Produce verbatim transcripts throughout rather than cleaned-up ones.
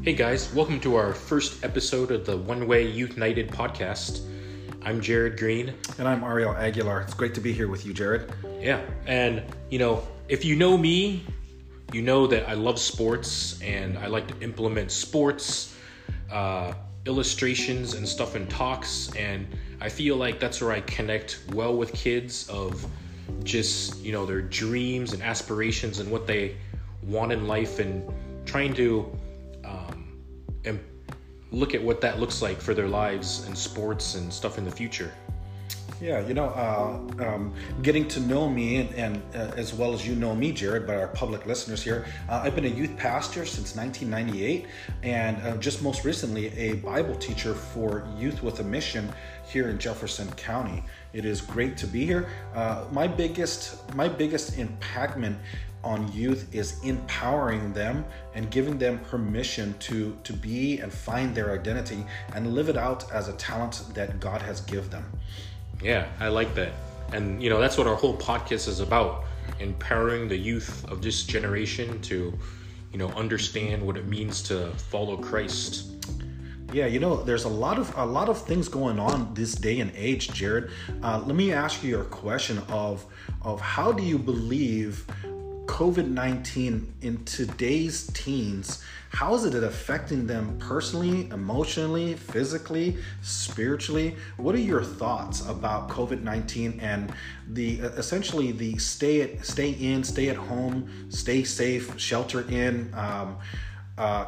Hey guys, welcome to our first episode of the One Way United podcast. I'm Jared Green. And I'm Ariel Aguilar. It's great to be here with you, Jared. Yeah, and you know, if you know me, you know that I love sports and I like to implement sports, uh, illustrations and stuff in talks, and I feel like that's where I connect well with kids of just, you know, their dreams and aspirations and what they want in life and trying to um, and look at what that looks like for their lives and sports and stuff in the future. Yeah, you know, uh, um, getting to know me and, and uh, as well as you know me, Jared, by our public listeners here, uh, I've been a youth pastor since nineteen ninety-eight and uh, just most recently a Bible teacher for Youth with a Mission here in Jefferson County. It is great to be here. Uh, my biggest, my biggest impactment on youth is empowering them and giving them permission to to be and find their identity and live it out as a talent that God has given them. Yeah, I like that. And, you know, that's what our whole podcast is about, empowering the youth of this generation to, you know, understand what it means to follow Christ. Yeah, you know, there's a lot of a lot of things going on this day and age, Jared. Uh, let me ask you a question of of how do you believe covid nineteen in today's teens, how is it affecting them personally, emotionally, physically, spiritually? What are your thoughts about covid nineteen and the uh, essentially the stay at stay in, stay at home, stay safe, shelter in, um, uh,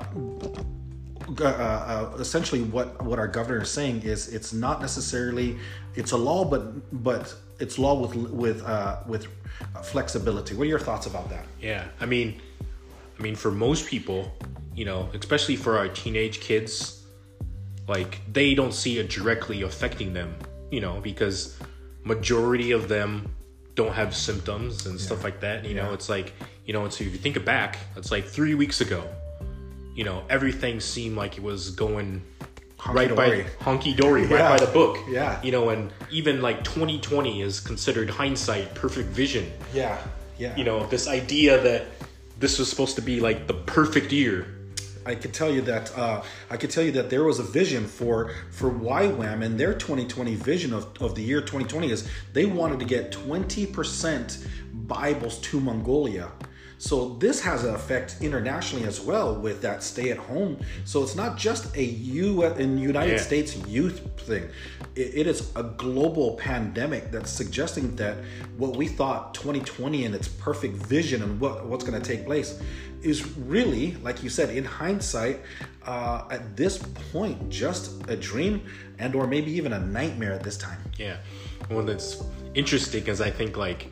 uh, uh, essentially what, what our governor is saying is it's not necessarily, it's a law, but but it's law with with uh, with flexibility. What are your thoughts about that? Yeah, I mean, I mean, for most people, you know, especially for our teenage kids, like they don't see it directly affecting them, you know, because majority of them don't have symptoms and yeah. stuff like that. You yeah. know, it's like, you know, so if you think back, it's like three weeks ago, you know, everything seemed like it was going right by hunky-dory, right yeah. by the book. Yeah. You know, and even like twenty twenty is considered hindsight, perfect vision. Yeah. Yeah. You know, this idea that this was supposed to be like the perfect year. I could tell you that uh, I could tell you that there was a vision for for Y WAM, and their twenty twenty vision of, of the year twenty twenty is they wanted to get twenty percent Bibles to Mongolia. So this has an effect internationally as well with that stay at home. So it's not just a U in United yeah. States youth thing. It, it is a global pandemic that's suggesting that what we thought twenty twenty and its perfect vision and what, what's going to take place is really, like you said, in hindsight, uh, at this point, just a dream and or maybe even a nightmare at this time. Yeah. Well, that's interesting because I think like,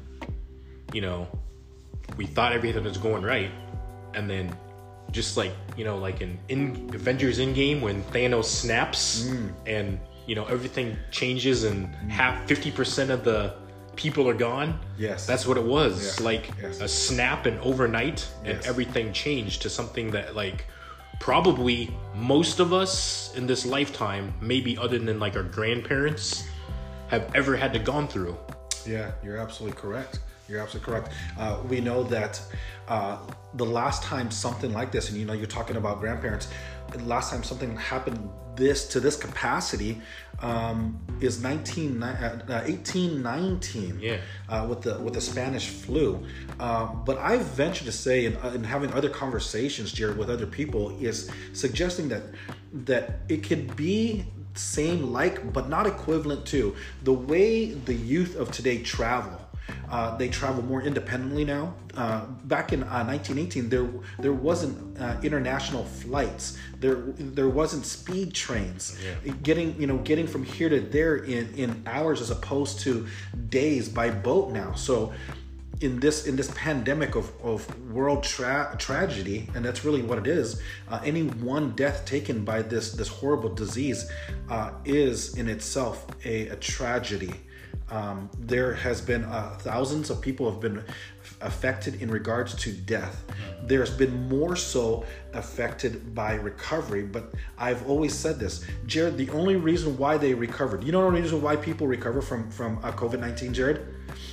you know, we thought everything was going right, and then just like, you know, like in, in Avengers Endgame when Thanos snaps mm. and, you know, everything changes and mm. half fifty percent of the people are gone. Yes. That's what it was. Yeah. Like yes. a snap and overnight and yes. everything changed to something that like probably most of us in this lifetime, maybe other than like our grandparents, have ever had to gone through. Yeah, you're absolutely correct. You're absolutely correct. Uh, we know that uh, the last time something like this, and you know, you're talking about grandparents, the last time something happened this to this capacity um, is nineteen, uh, eighteen nineteen yeah. uh, with the with the Spanish flu. Uh, but I venture to say, in, in having other conversations, Jared, with other people, is suggesting that that it could be same like, but not equivalent to the way the youth of today travel. Uh, they travel more independently now. Uh, back in uh, nineteen eighteen, there there wasn't uh, international flights. There there wasn't speed trains. Yeah. Getting you know getting from here to there in, in hours as opposed to days by boat now. So in this in this pandemic of, of world tra- tragedy, and that's really what it is. Uh, any one death taken by this this horrible disease uh, is in itself a, a tragedy. Um, there has been uh, thousands of people have been f- affected in regards to death. There's been more so affected by recovery, but I've always said this, Jared, the only reason why they recovered, you know the reason why people recover from, from uh, covid nineteen, Jared?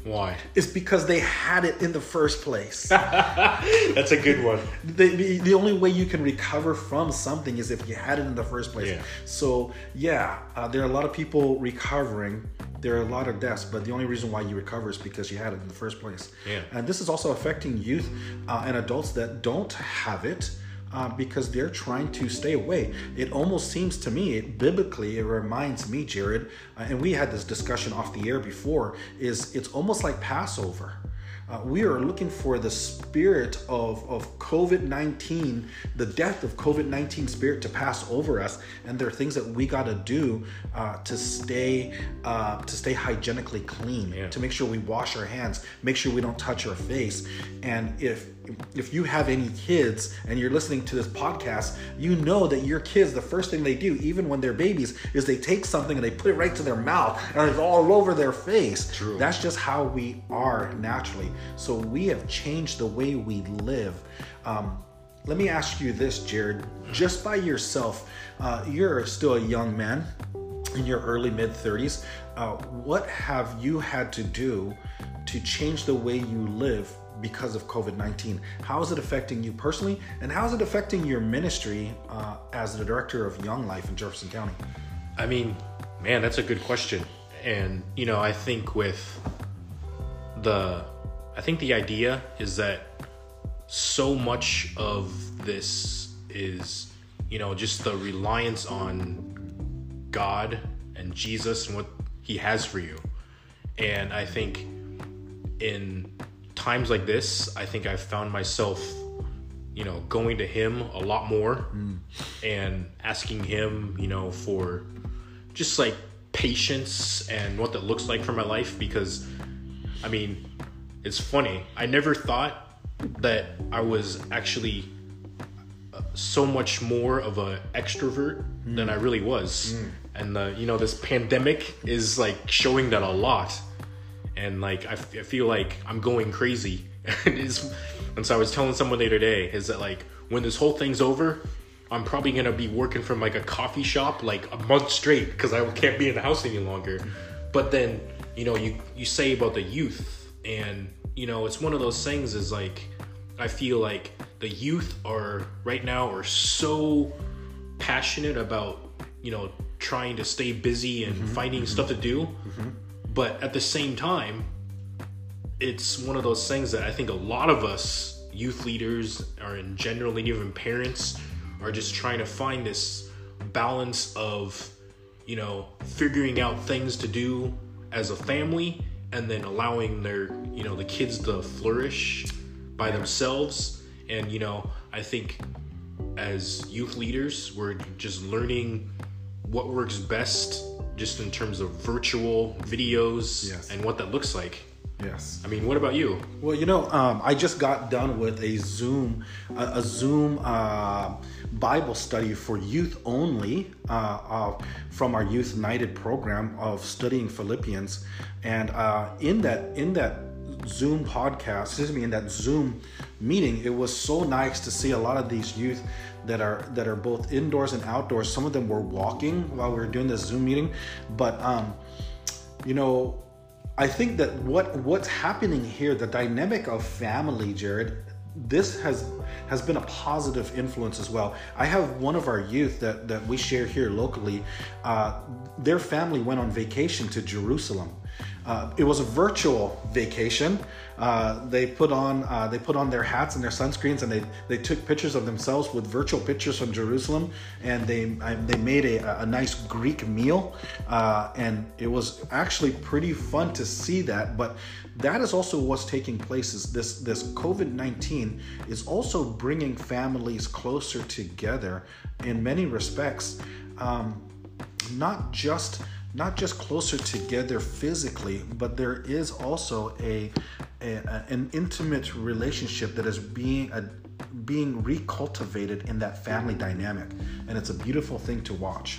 Why? It's because they had it in the first place. That's a good one. The, the, the only way you can recover from something is if you had it in the first place. Yeah. So, yeah, uh, there are a lot of people recovering. There are a lot of deaths, but the only reason why you recover is because you had it in the first place. Yeah. And this is also affecting youth uh, and adults that don't have it. Uh, because they're trying to stay away. It almost seems to me, it, biblically, it reminds me, Jared, uh, and we had this discussion off the air before, is it's almost like Passover. Uh, we are looking for the spirit of, of COVID nineteen, the death of COVID nineteen spirit to pass over us. And there are things that we got to do uh, to stay uh, to stay hygienically clean, yeah. to make sure we wash our hands, make sure we don't touch our face. And if if you have any kids and you're listening to this podcast, you know that your kids, the first thing they do, even when they're babies, is they take something and they put it right to their mouth and it's all over their face. True. That's just how we are naturally. So we have changed the way we live. Um, let me ask you this, Jared. Just by yourself, uh, you're still a young man in your early mid thirties. Uh, what have you had to do to change the way you live because of COVID nineteen? How is it affecting you personally? And how is it affecting your ministry uh, as the director of Young Life in Jefferson County? I mean, man, that's a good question. And, you know, I think with the, I think the idea is that so much of this is, you know, just the reliance on God and Jesus and what he has for you. And I think in times like this, I think I've found myself, you know, going to him a lot more mm. and asking him, you know, for just like patience and what that looks like for my life. Because, I mean, it's funny. I never thought that I was actually so much more of an extrovert mm. than I really was. Mm. And, the, you know, this pandemic is like showing that a lot. And like, I, f- I feel like I'm going crazy. and so I was telling someone the other day is that like, when this whole thing's over, I'm probably going to be working from like a coffee shop like a month straight because I can't be in the house any longer. But then, you know, you, you say about the youth and, you know, it's one of those things is like, I feel like the youth are right now are so passionate about, you know, trying to stay busy and mm-hmm, finding mm-hmm, stuff to do. Mm-hmm. But at the same time, it's one of those things that I think a lot of us youth leaders or in general, and even parents are just trying to find this balance of, you know, figuring out things to do as a family and then allowing their, you know, the kids to flourish by themselves. And, you know, I think as youth leaders, we're just learning what works best just in terms of virtual videos yes. and what that looks like. Yes. I mean, what about you? Well, you know, um, I just got done with a Zoom, a, a Zoom uh, Bible study for youth only uh, uh, from our Youth United program of studying Philippians, and uh, in that in that Zoom podcast, excuse me, in that Zoom meeting, it was so nice to see a lot of these youth that are that are both indoors and outdoors. Some of them were walking while we were doing this Zoom meeting, but um, you know. I think that what what's happening here, the dynamic of family, Jared, this has has been a positive influence as well. I have one of our youth that, that we share here locally. Uh, their family went on vacation to Jerusalem. Uh, it was a virtual vacation. Uh, they put on uh, they put on their hats and their sunscreens, and they, they took pictures of themselves with virtual pictures from Jerusalem, and they they made a, a nice Greek meal, uh, and it was actually pretty fun to see that. But that is also what's taking place. Is this this COVID nineteen is also bringing families closer together in many respects, um, not just. Not just closer together physically, but there is also a, a an intimate relationship that is being a, being recultivated in that family dynamic, and it's a beautiful thing to watch.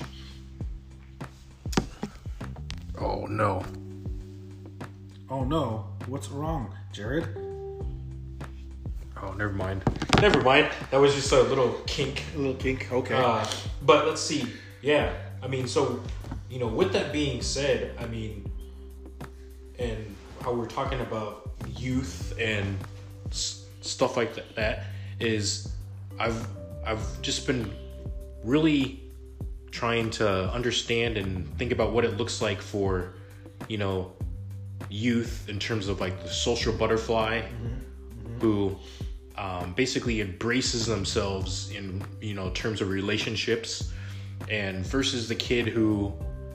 Oh no! Oh no! What's wrong, Jared? Oh, never mind. Never mind. That was just a little kink. A little kink. Okay. Uh, but let's see. Yeah. I mean, so. You know, with that being said, I mean, and how we're talking about youth and s- stuff like that, that is I've I've just been really trying to understand and think about what it looks like for, you know, youth in terms of like the social butterfly mm-hmm. Mm-hmm. who um, basically embraces themselves in, you know, terms of relationships, and versus the kid who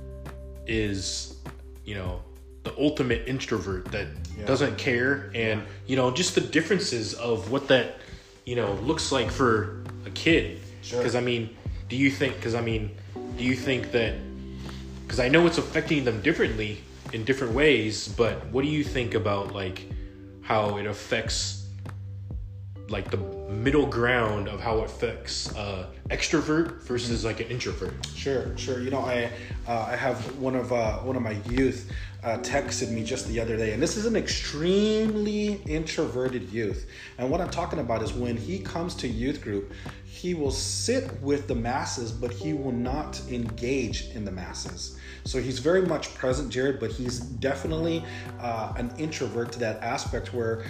is, you know, the ultimate introvert that yeah. doesn't care, and, you know, just the differences of what that, you know, looks like for a kid. Sure. Because I mean, do you think, because I mean, do you think that, because I know it's affecting them differently in different ways, but what do you think about like how it affects like the middle ground of how it affects uh, extrovert versus like an introvert? Sure, sure. You know, I uh, I have one of uh, one of my youth uh, texted me just the other day, and this is an extremely introverted youth. And what I'm talking about is when he comes to youth group, he will sit with the masses, but he will not engage in the masses. So he's very much present, Jared, but he's definitely uh, an introvert to that aspect where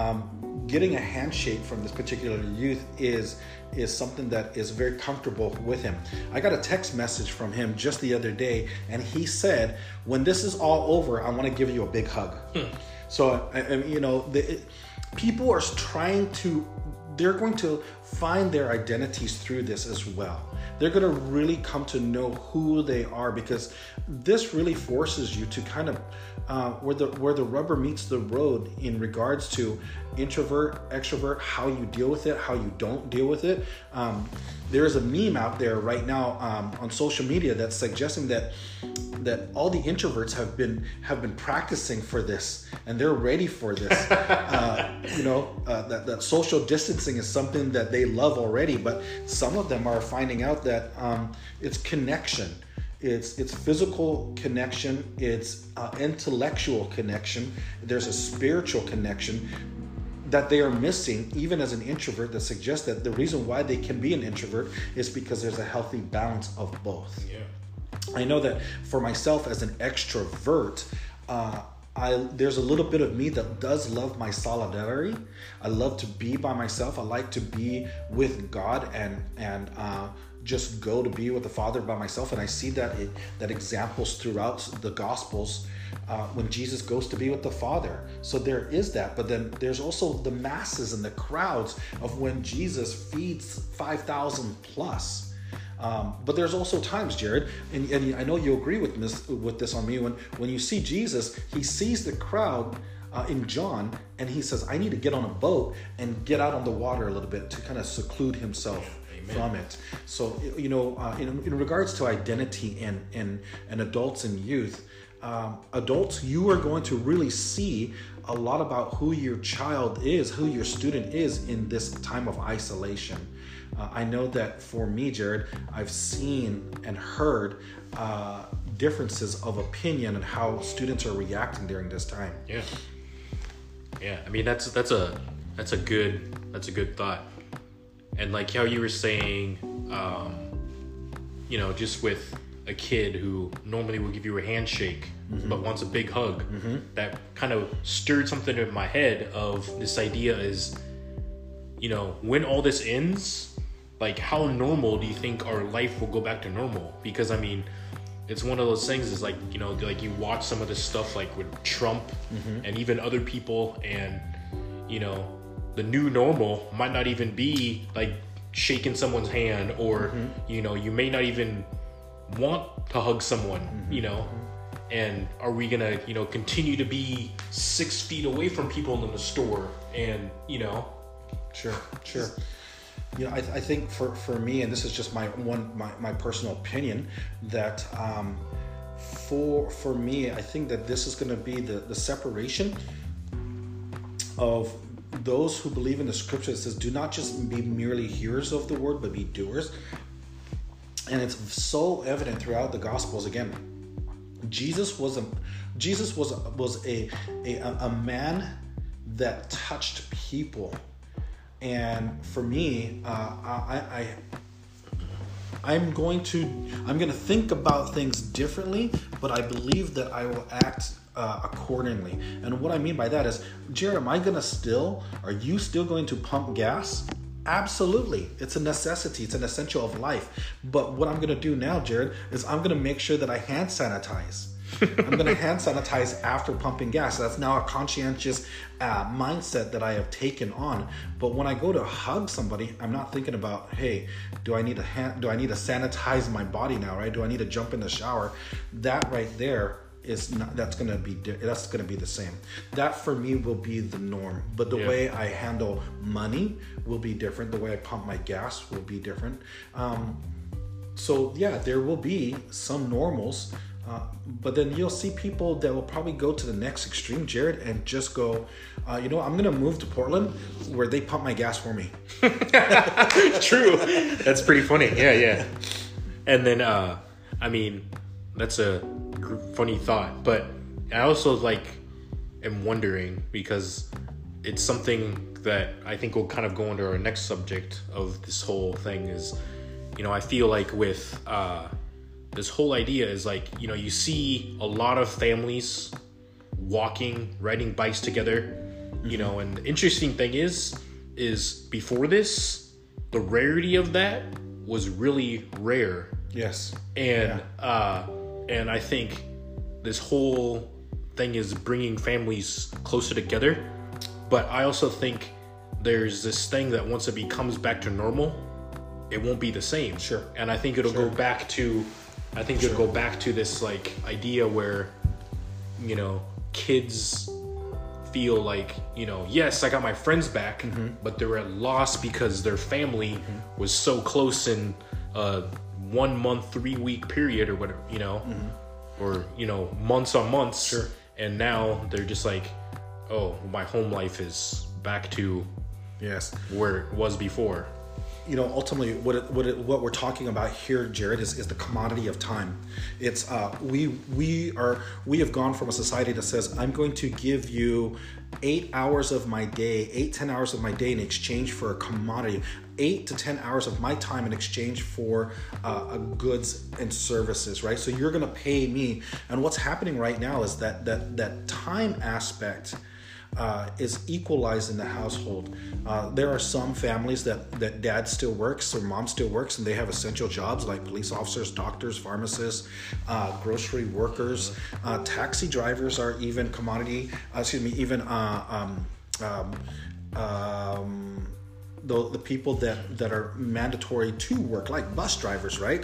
um, getting a handshake from this particular youth is is something that is very comfortable with him. I got a text message from him just the other day, and he said, when this is all over, I want to give you a big hug. Hmm. So, I, I, you know, the, it, people are trying to, they're going to find their identities through this as well. They're going to really come to know who they are, because this really forces you to kind of uh, where the where the rubber meets the road in regards to introvert, extrovert, how you deal with it, how you don't deal with it. Um, there is a meme out there right now um, on social media that's suggesting that that all the introverts have been have been practicing for this, and they're ready for this. uh, you know, uh, that that social distancing is something that they love already, but some of them are finding out that um, it's connection. It's it's physical connection, it's uh, intellectual connection, there's a spiritual connection that they are missing, even as an introvert, that suggests that the reason why they can be an introvert is because there's a healthy balance of both. Yeah. I know that for myself as an extrovert, uh, I, there's a little bit of me that does love my solidarity. I love to be by myself. I like to be with God and and uh, just go to be with the Father by myself. And I see that it, that examples throughout the Gospels uh, when Jesus goes to be with the Father. So there is that. But then there's also the masses and the crowds of when Jesus feeds five thousand plus. Um, but there's also times, Jared, and, and I know you agree with this, with this on me, when, when you see Jesus, he sees the crowd uh, in John, and he says, I need to get on a boat and get out on the water a little bit to kind of seclude himself Amen. From it. So, you know, uh, in, in regards to identity and, and, and adults and youth, um, adults, you are going to really see a lot about who your child is, who your student is in this time of isolation. Uh, I know that for me, Jared, I've seen and heard uh, differences of opinion and how students are reacting during this time. Yeah, yeah. I mean, that's that's a that's a good that's a good thought. And like how you were saying, um, you know, just with a kid who normally will give you a handshake, mm-hmm. but wants a big hug, mm-hmm. that kind of stirred something in my head of this idea is, you know, when all this ends, like, how normal do you think our life will go back to normal? Because, I mean, it's one of those things is like, you know, like you watch some of this stuff like with Trump mm-hmm. and even other people, and, you know, the new normal might not even be like shaking someone's hand, or, mm-hmm. you know, you may not even want to hug someone, mm-hmm. you know, and are we going to, you know, continue to be six feet away from people in the store and, you know. Sure, sure. You know, I, I think for, for me, and this is just my one my, my personal opinion, that um, for for me, I think that this is going to be the, the separation of those who believe in the scripture. It says, do not just be merely hearers of the word, but be doers. And it's so evident throughout the Gospels. Again, Jesus was a Jesus was a, was a, a a man that touched people. And for me, uh, I, I, I'm going to, I'm going to think about things differently, but I believe that I will act uh, accordingly. And what I mean by that is, Jared, am I going to still, are you still going to pump gas? Absolutely. It's a necessity. It's an essential of life. But what I'm going to do now, Jared, is I'm going to make sure that I hand sanitize. I'm going to hand sanitize after pumping gas. That's now a conscientious uh, mindset that I have taken on. But when I go to hug somebody, I'm not thinking about, hey, do I need to hand, do I need to sanitize my body now, right? Do I need to jump in the shower? That right there is not, that's going to be that's going to be the same. That for me will be the norm. But the yeah. way I handle money will be different. The way I pump my gas will be different. Um, so yeah, there will be some normals. Uh, but then you'll see people that will probably go to the next extreme, Jared, and just go, uh, you know, I'm going to move to Portland where they pump my gas for me. True. That's pretty funny. Yeah, yeah. And then, uh, I mean, that's a funny thought. But I also, like, am wondering because it's something that I think will kind of go into our next subject of this whole thing is, you know, I feel like with... Uh, this whole idea is like, you know, you see a lot of families walking, riding bikes together, mm-hmm. you know, and the interesting thing is, is before this, the rarity of that was really rare. Yes. And, yeah. uh, and I think this whole thing is bringing families closer together. But I also think there's this thing that once it becomes back to normal, it won't be the same. Sure. And I think it'll sure. go back to... I think Sure. you'll go back to this like idea where, you know, kids feel like, you know, yes, I got my friends back, mm-hmm. but they were at loss because their family mm-hmm. was so close in a one month, three week period or whatever, you know, mm-hmm. or, you know, months on months. Sure. And now they're just like, oh, my home life is back to yes where it was before. You know, ultimately, what it, what it, what we're talking about here, Jared, is, is the commodity of time. It's uh, we we are we have gone from a society that says I'm going to give you eight hours of my day, eight ten hours of my day in exchange for a commodity, eight to ten hours of my time in exchange for uh, goods and services, right? So you're going to pay me, and what's happening right now is that that that time aspect. Uh, is equalized in the household. Uh, there are some families that, that dad still works or mom still works and they have essential jobs like police officers, doctors, pharmacists, uh, grocery workers, uh, taxi drivers are even commodity, uh, excuse me, even uh, um, um, um, the, the people that, that are mandatory to work, like bus drivers, right?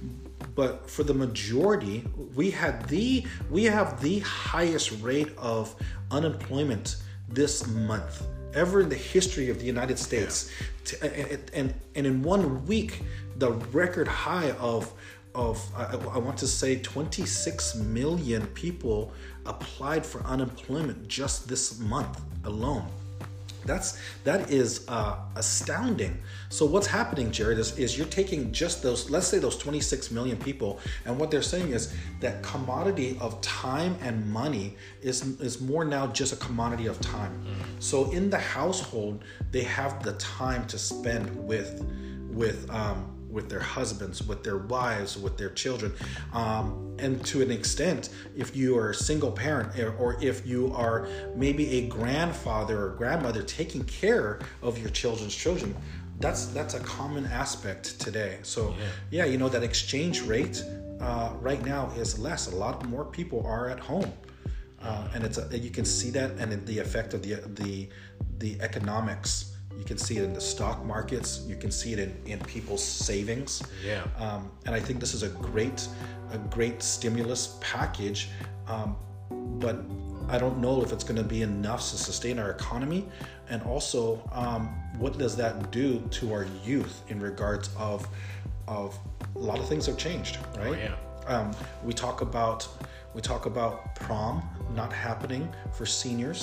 But for the majority, we had the we have the highest rate of unemployment this month ever in the history of the United States. Yeah. And, and and in one week, the record high of of I, I want to say twenty-six million people applied for unemployment just this month alone. That's that is uh, astounding. So what's happening, Jared, is, is you're taking just those, let's say those twenty-six million people, and what they're saying is that commodity of time and money is is more now just a commodity of time. Mm-hmm. So in the household, they have the time to spend with with um, with their husbands, with their wives, with their children. Um, and to an extent, if you are a single parent or if you are maybe a grandfather or grandmother taking care of your children's children, that's that's a common aspect today. So yeah, yeah you know, that exchange rate uh, right now is less. A lot more people are at home. Uh, and it's a, you can see that and the effect of the the the economics. You can see it in the stock markets. You can see it in, in people's savings. Yeah. Um, and I think this is a great, a great stimulus package. Um, but I don't know if it's going to be enough to sustain our economy. And also, um, what does that do to our youth in regards of, of a lot of things have changed, right? Oh, yeah. Um, we talk about, we talk about prom not happening for seniors.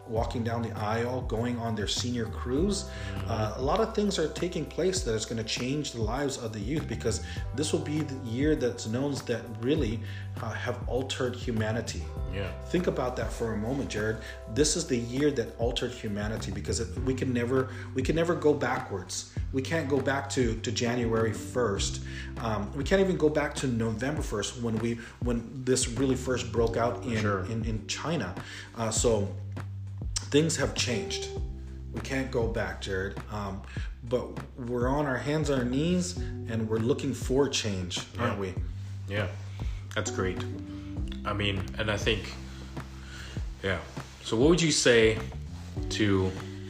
walking down the aisle, going on their senior cruise. Uh, a lot of things are taking place that is going to change the lives of the youth, because this will be the year that's known that really uh, have altered humanity. Yeah. Think about that for a moment, Jared. This is the year that altered humanity, because it, we can never we can never go backwards. We can't go back to, to January first. Um, we can't even go back to November first when we when this really first broke out in Sure. in, in China. Uh, so things have changed. We can't go back, Jared. Um, but we're on our hands, our knees, and we're looking for change, aren't Yeah. we? Yeah, that's great. I mean, and I think, yeah. So what would you say to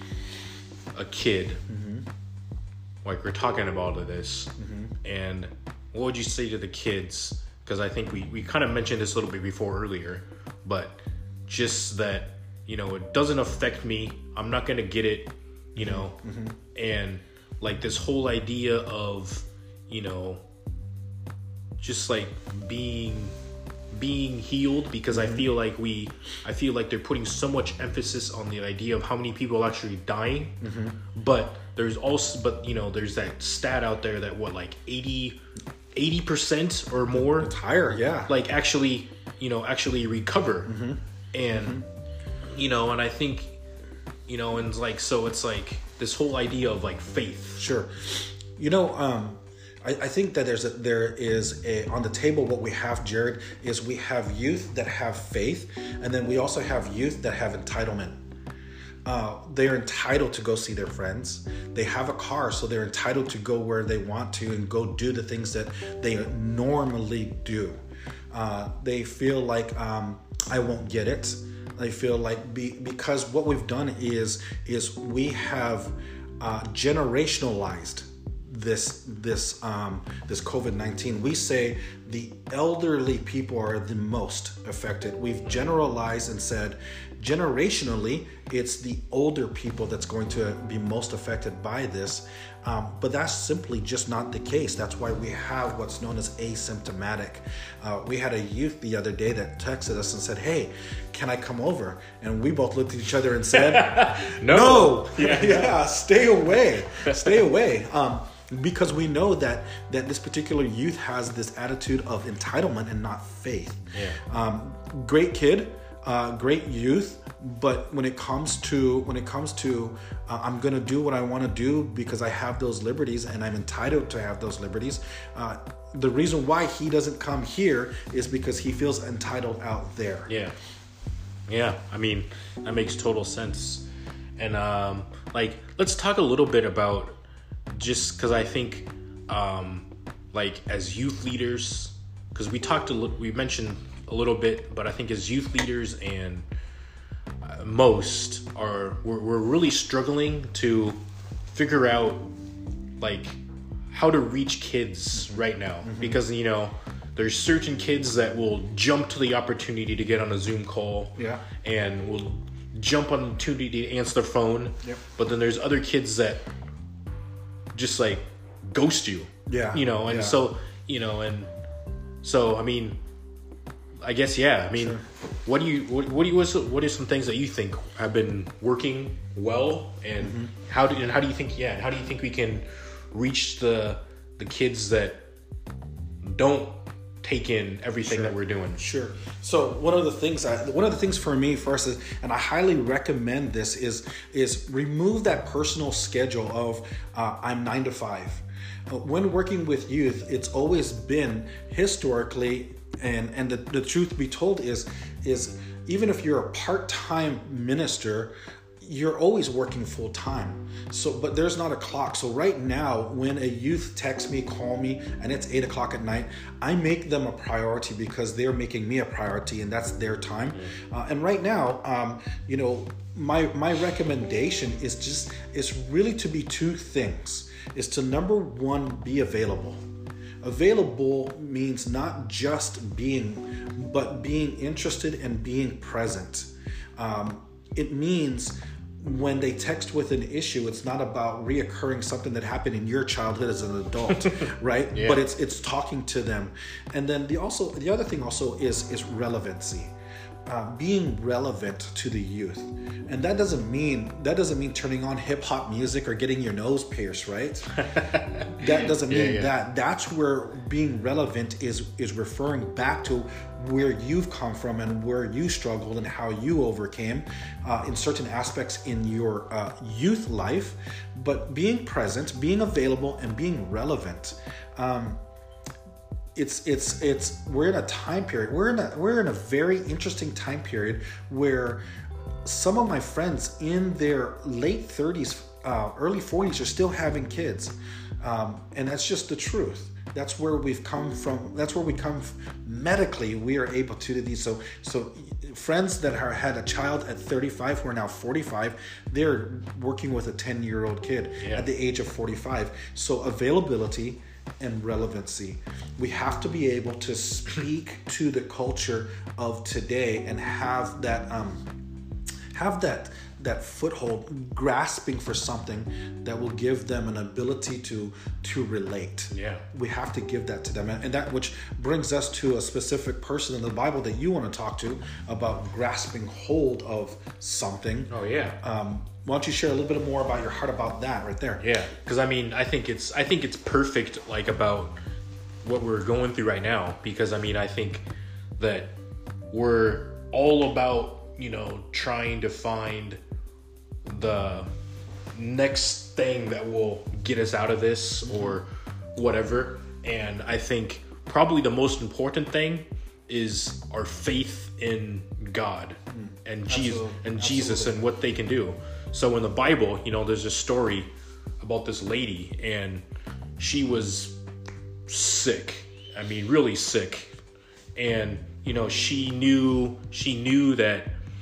a kid, mm-hmm. like we're talking about this, mm-hmm. and what would you say to the kids? Because I think we, we kind of mentioned this a little bit before earlier, but just that, you know, it doesn't affect me. I'm not going to get it, you know, mm-hmm. and like this whole idea of, you know, just like being being healed, because mm-hmm. I feel like we I feel like they're putting so much emphasis on the idea of how many people are actually dying, mm-hmm. but there's also but you know there's that stat out there that what like eighty percent or more, it's higher, yeah, like actually you know actually recover, mm-hmm. and mm-hmm. you know and I think you know and like so it's like this whole idea of like faith. Sure. You know, um I, I think that there's a, there is a on the table. What we have, Jared, is we have youth that have faith, and then we also have youth that have entitlement. Uh, they're entitled to go see their friends. They have a car, so they're entitled to go where they want to and go do the things that they normally do. Uh, they feel like um, I won't get it. They feel like be, because what we've done is is we have uh, generationalized this this um this COVID nineteen. We say the elderly people are the most affected. We've generalized and said generationally it's the older people that's going to be most affected by this, um, but that's simply just not the case. That's why we have what's known as asymptomatic. Uh, we had a youth the other day that texted us and said, "Hey, can I come over?" And we both looked at each other and said, "No, no. Yeah, yeah, stay away, stay away." Um, Because we know that that this particular youth has this attitude of entitlement and not faith. Yeah. Um, great kid, uh, great youth, but when it comes to when it comes to uh, I'm gonna do what I want to do because I have those liberties and I'm entitled to have those liberties. Uh, the reason why he doesn't come here is because he feels entitled out there. Yeah. Yeah. I mean, that makes total sense. And um, like, let's talk a little bit about. Just because I think, um, like as youth leaders, because we talked a little, we mentioned a little bit, but I think as youth leaders and uh, most are, we're, we're really struggling to figure out like how to reach kids right now, mm-hmm. because you know there's certain kids that will jump to the opportunity to get on a Zoom call, yeah, and will jump on the opportunity to answer the phone, yep. But then there's other kids that just like ghost you, yeah, you know, and yeah. so, you know, and so, I mean, I guess, yeah, I mean, sure. what do you, what, what do you, what's, what are some things that you think have been working well, and mm-hmm. how do, and how do you think, yeah, how do you think we can reach the, the kids that don't take in everything sure. that we're doing? Sure. So one of the things, I, one of the things for me first is, and I highly recommend this, is is remove that personal schedule of uh, I'm nine to five. Uh, when working with youth, it's always been historically, and and the, the truth be told is is even if you're a part-time minister, you're always working full time. So, but there's not a clock. So right now, when a youth texts me, call me, and it's eight o'clock at night, I make them a priority because they're making me a priority, and that's their time. Mm-hmm. Uh, and right now, um, you know, my my recommendation is just is really to be two things. Is to number one, be available. Available means not just being, but being interested and being present. Um, it means when they text with an issue, it's not about reoccurring something that happened in your childhood as an adult, right? Yeah. But it's it's talking to them. And then the also the other thing also is is relevancy. uh, being relevant to the youth. And that doesn't mean that doesn't mean turning on hip hop music or getting your nose pierced, right? That doesn't mean yeah, yeah. that. That's where being relevant is is referring back to where you've come from and where you struggled and how you overcame uh, in certain aspects in your uh, youth life. But being present, being available, and being relevant. Um, It's it's it's we're in a time period. We're in a we're in a very interesting time period where some of my friends in their late thirties, uh, early forties are still having kids, um, and that's just the truth. That's where we've come from. That's where we come from. Medically. We are able to do these. So so friends that are, had a child at thirty-five who are now forty-five, they're working with a ten-year-old kid yeah. at the age of forty-five. So availability and relevancy. We have to be able to speak to the culture of today and have that um, have that that foothold, grasping for something that will give them an ability to to relate. Yeah, we have to give that to them, and, and that which brings us to a specific person in the Bible that you want to talk to about grasping hold of something. Oh yeah. Um, Why don't you share a little bit more about your heart about that right there? Yeah, because I mean, I think it's I think it's perfect, like about what we're going through right now. Because I mean, I think that we're all about, you know, trying to find the next thing that will get us out of this or whatever. And I think probably the most important thing is our faith in God mm. and Jesus and Absolutely. Jesus and what they can do. So in the Bible, you know, there's a story about this lady, and she was sick. I mean, really sick. And, you know, she knew, she knew that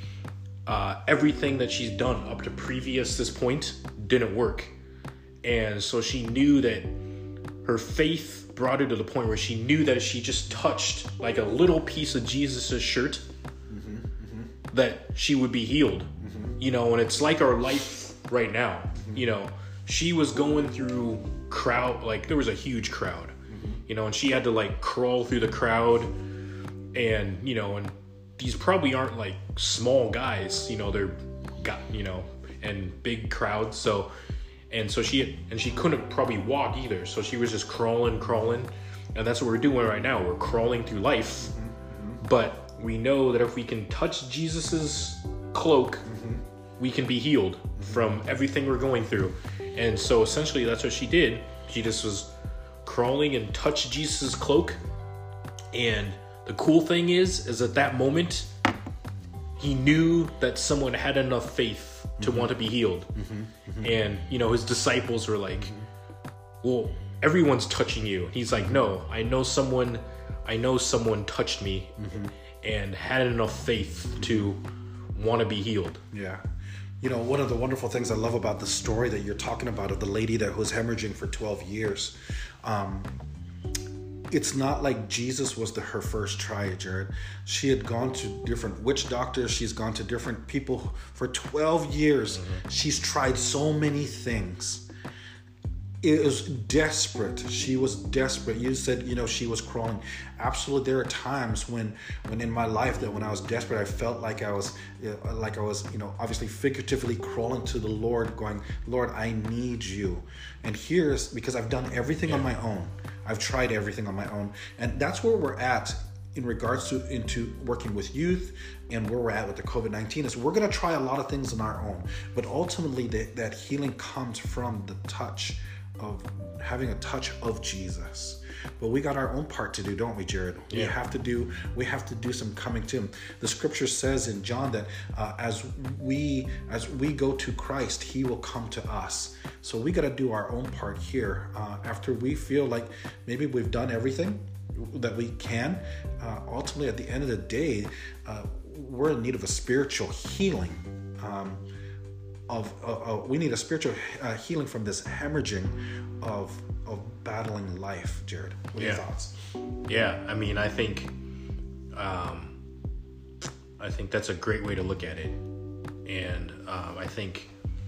uh, everything that she's done up to previous this point didn't work. And so she knew that her faith brought her to the point where she knew that if she just touched like a little piece of Jesus's shirt, mm-hmm, mm-hmm. that she would be healed. You know, and it's like our life right now. Mm-hmm. You know, she was going through crowd, like there was a huge crowd, mm-hmm. you know, and she had to like crawl through the crowd, and, you know, and these probably aren't like small guys, you know, they're got, you know, and big crowds. So, and so she, had, and she couldn't probably walk either. So she was just crawling, crawling. And that's what we're doing right now. We're crawling through life, mm-hmm. but we know that if we can touch Jesus's cloak, mm-hmm. we can be healed from everything we're going through. And so essentially that's what she did. She just was crawling and touched Jesus' cloak. And the cool thing is, is at that moment, he knew that someone had enough faith to mm-hmm. want to be healed. Mm-hmm. Mm-hmm. And, you know, his disciples were like, mm-hmm. well, everyone's touching you. He's like, no, I know someone, I know someone touched me mm-hmm. and had enough faith to want to be healed. Yeah. You know, one of the wonderful things I love about the story that you're talking about of the lady that was hemorrhaging for twelve years, um, it's not like Jesus was the, her first try, Jared. She had gone to different witch doctors. She's gone to different people for twelve years. Mm-hmm. She's tried so many things. It was desperate. She was desperate. You said, you know, she was crawling. Absolutely. There are times when, when in my life that when I was desperate, I felt like I was, like I was, you know, obviously figuratively crawling to the Lord, going, Lord, I need you. And here's because I've done everything yeah. on my own. I've tried everything on my own, and that's where we're at in regards to into working with youth and where we're at with the COVID nineteen is we're going to try a lot of things on our own, but ultimately that, that healing comes from the touch of having a touch of Jesus. But we got our own part to do, don't we, Jared? Yeah. We have to do we have to do some coming to him. The scripture says in John that uh, as we as we go to Christ, he will come to us. So we got to do our own part here. Uh, after we feel like maybe we've done everything that we can, uh, ultimately at the end of the day, uh, we're in need of a spiritual healing. Um, Of, uh, uh, we need a spiritual uh, healing from this hemorrhaging of of battling life, Jared. What are yeah. your thoughts? Yeah, I mean, I think, um, I think that's a great way to look at it, and um, I think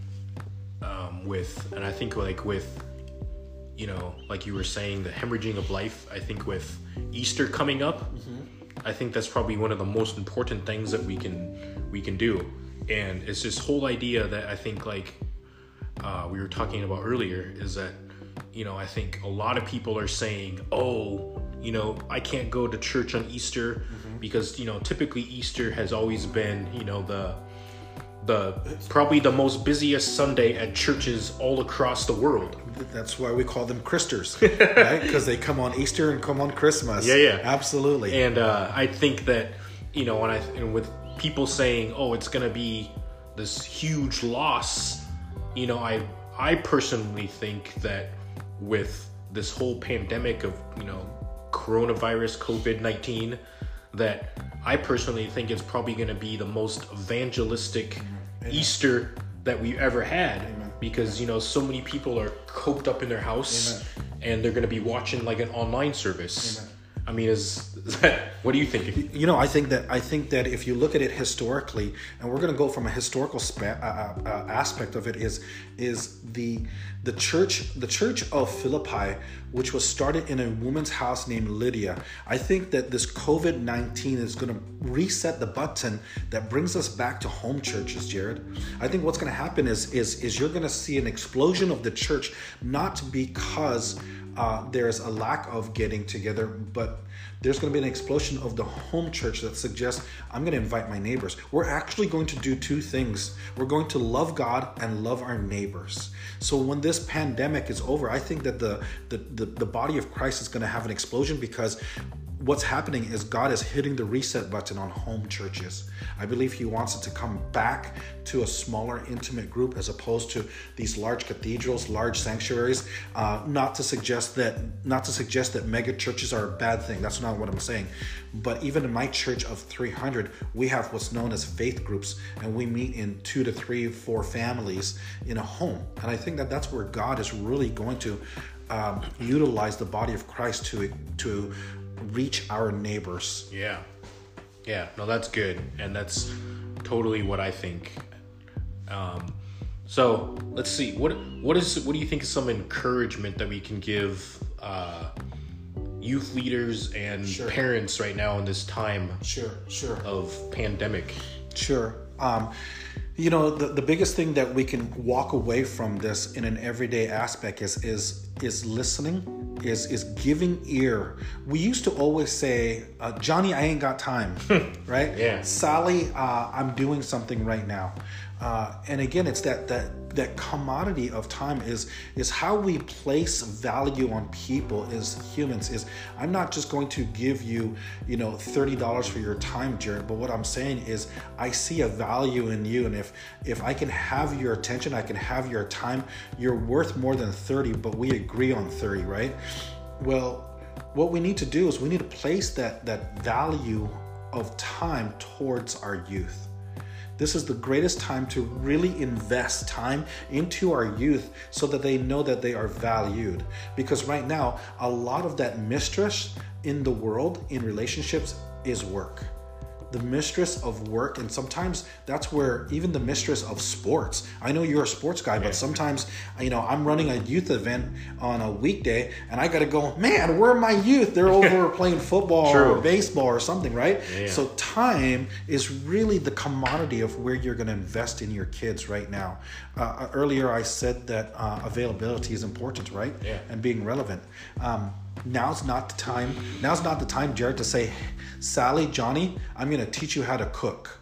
um, with, and I think like with, you know, like you were saying, the hemorrhaging of life. I think with Easter coming up, mm-hmm. I think that's probably one of the most important things that we can we can do. And it's this whole idea that I think, like uh, we were talking about earlier, is that, you know, I think a lot of people are saying, oh, you know, I can't go to church on Easter mm-hmm. because, you know, typically Easter has always been, you know, the the probably the most busiest Sunday at churches all across the world. That's why we call them Christers, right? Because they come on Easter and come on Christmas. Yeah, yeah, absolutely. And uh, I think that, you know, when I and with people saying, "Oh, it's going to be this huge loss," you know, I I personally think that with this whole pandemic of, you know, coronavirus, COVID nineteen, that I personally think it's probably going to be the most evangelistic Amen. Easter that we ever had. Amen. Because, you know, so many people are coped up in their house Amen. And they're going to be watching like an online service. Amen. I mean, is, is that, what do you think? You know, I think that I think that if you look at it historically, and we're going to go from a historical spa- uh, uh, aspect of it, is is the the church the church of Philippi, which was started in a woman's house named Lydia. I think that this COVID nineteen is going to reset the button that brings us back to home churches, Jared. I think what's going to happen is is is you're going to see an explosion of the church, not because Uh, there's a lack of getting together, but there's going to be an explosion of the home church that suggests, I'm going to invite my neighbors. We're actually going to do two things. We're going to love God and love our neighbors. So when this pandemic is over, I think that the the, the, the body of Christ is going to have an explosion, because what's happening is God is hitting the reset button on home churches. I believe he wants it to come back to a smaller, intimate group as opposed to these large cathedrals, large sanctuaries. Uh, not to suggest that, not to suggest that mega churches are a bad thing. That's not what I'm saying. But even in my church of three hundred, we have what's known as faith groups, and we meet in two to three, four families in a home. And I think that that's where God is really going to um, utilize the body of Christ to to reach our neighbors. Yeah. Yeah. No, that's good. And that's totally what I think. Um, so let's see. What, what is, what do you think is some encouragement that we can give, uh, youth leaders and sure. parents right now in this time sure, sure. of pandemic? Sure. Um, you know, the, the biggest thing that we can walk away from this in an everyday aspect is, is, is listening, is, is giving ear. We used to always say, uh, Johnny, I ain't got time, right? Yeah. Sally, uh, I'm doing something right now. Uh, and again, it's that, that, that commodity of time is, is how we place value on people as humans. Is I'm not just going to give you, you know, thirty dollars for your time, Jared, but what I'm saying is I see a value in you. And if, if I can have your attention, I can have your time, you're worth more than thirty, but we agree on thirty, right? Well, what we need to do is we need to place that, that value of time towards our youth. This is the greatest time to really invest time into our youth so that they know that they are valued. Because right now, a lot of that mistress in the world, in relationships, is work. The mistress of work, and sometimes that's where even the mistress of sports. I know you're a sports guy, but sometimes, you know, I'm running a youth event on a weekday and I got to go, man, where are my youth? They're over playing football True. or baseball or something, right? Yeah. So time is really the commodity of where you're going to invest in your kids right now. Uh, earlier, I said that uh, availability is important, right? Yeah. And being relevant. Um, Now's not the time. Now's not the time, Jared, to say, Sally, Johnny, I'm going to teach you how to cook.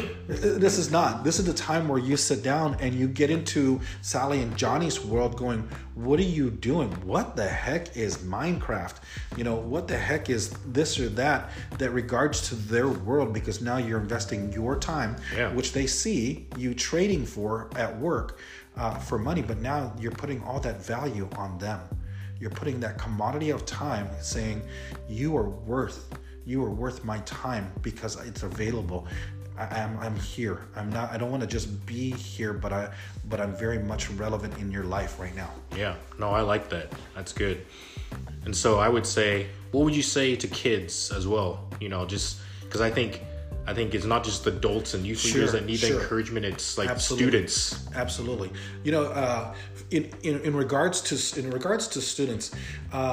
This is not. This is the time where you sit down and you get into Sally and Johnny's world going, what are you doing? What the heck is Minecraft? You know, what the heck is this or that that regards to their world? Because now you're investing your time, yeah. which they see you trading for at work uh, for money. But now you're putting all that value on them. You're putting that commodity of time, saying you are worth, you are worth my time because it's available. I, I'm, I'm here. I'm not. I don't want to just be here, but I, but I'm very much relevant in your life right now. Yeah. No, I like that. That's good. And so I would say, what would you say to kids as well? You know, just because I think. I think it's not just adults and youth leaders sure, that need sure. the encouragement. It's like Absolutely. students. Absolutely. You know, uh, in, in in regards to in regards to students, uh,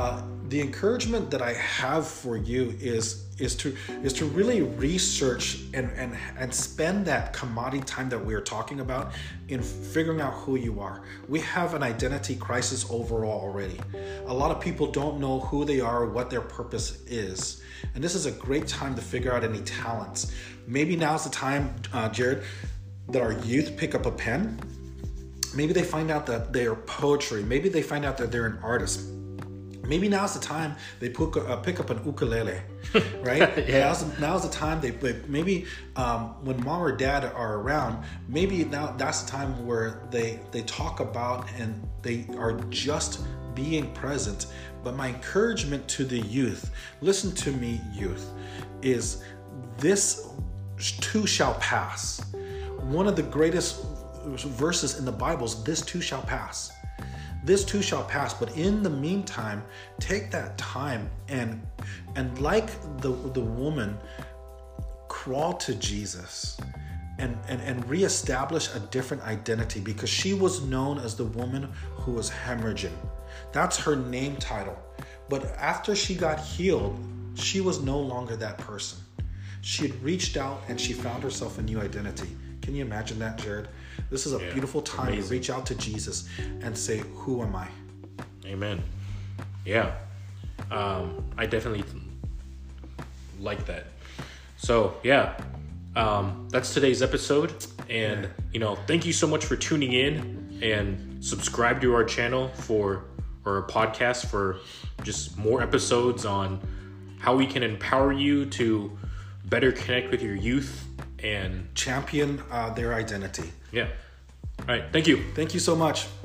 the encouragement that I have for you is is to is to really research and and and spend that commodity time that we are talking about in figuring out who you are. We have an identity crisis overall already. A lot of people don't know who they are, what their purpose is, and this is a great time to figure out any talents. Maybe now's the time, uh, Jared, that our youth pick up a pen. Maybe they find out that they're poetry. Maybe they find out that they're an artist. Maybe now's the time they pick, uh, pick up an ukulele, right? yeah. Now's, now's the time they, they maybe um, when mom or dad are around, maybe now that's the time where they they talk about and they are just being present. But my encouragement to the youth, listen to me, youth, is this too shall pass. One of the greatest verses in the Bible is this too shall pass. This too shall pass, but in the meantime, take that time and and like the the woman, crawl to Jesus and, and, and reestablish a different identity, because she was known as the woman who was hemorrhaging. That's her name title. But after she got healed, she was no longer that person. She had reached out and she found herself a new identity. Can you imagine that, Jared? This is a yeah, beautiful time amazing. to reach out to Jesus and say, who am I? Amen. Yeah. Um, I definitely like that. So, yeah. Um, that's today's episode. And, yeah. you know, thank you so much for tuning in, and subscribe to our channel for, or our podcast for just more episodes on how we can empower you to better connect with your youth and champion uh, their identity. Yeah. All right. Thank you. Thank you so much.